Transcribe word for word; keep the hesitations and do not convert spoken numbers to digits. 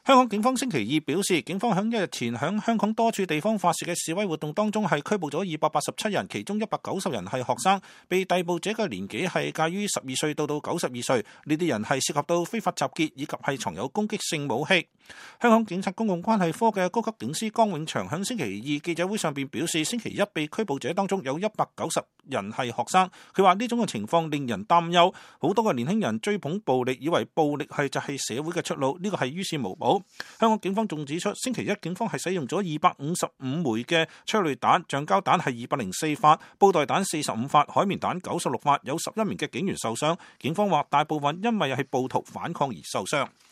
香港警方星期二表示，警方響一日前響香港多處地方發射嘅示威活動當中係拘捕咗二百八十七人，其中一百九十人係學生，被逮捕者嘅年紀係介於十二歲到到九十二歲。呢啲人係涉及到非法集結以及係藏有攻擊性武器。香港警察公共關係科嘅高級警司江永祥響星期二記者會上邊表示，星期一被拘捕者當中有一百九十人係學生。佢話呢種嘅情況令人擔憂，好多嘅年輕人追捧暴力，以為暴力係就係社會嘅出路，呢個係於事無補。香港警方仲指出，星期一警方係使用咗二百五十五枚嘅催淚彈，橡膠彈係二百零四發，布袋彈四十五發，海綿彈九十六發，有十一名嘅警員受傷。警方話大部分因為係暴徒反抗而受傷。